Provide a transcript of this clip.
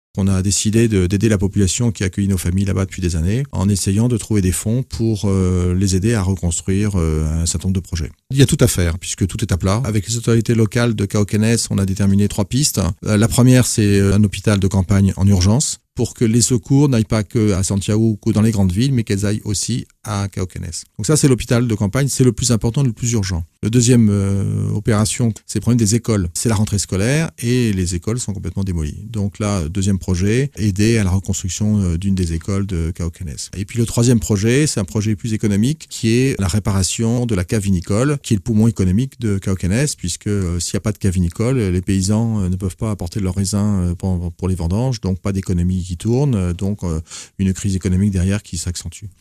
On a décidé d'aider la population qui accueille nos familles là-bas depuis des années en essayant de trouver des fonds pour les aider à reconstruire un certain nombre de projets. Il y a tout à faire puisque tout est à plat. Avec les autorités locales de Cauquenes, on a déterminé 3 pistes. La première, c'est un hôpital de campagne en urgence pour que les secours n'aillent pas que à Santiago ou dans les grandes villes, mais qu'elles aillent aussi à Cauquenes. Donc ça, c'est l'hôpital de campagne, c'est le plus important, le plus urgent. Le deuxième opération, c'est le problème des écoles. C'est la rentrée scolaire et les écoles sont complètement démolies. Donc là, deuxième projet, aider à la reconstruction d'une des écoles de Cauquenes. Et puis le troisième projet, c'est un projet plus économique qui est la réparation de la cave vinicole, qui est le poumon économique de Cauquenes, puisque s'il n'y a pas de cave vinicole, les paysans ne peuvent pas apporter leurs raisins pour les vendanges, donc pas d'économie qui tourne, donc une crise économique derrière qui s'accentue.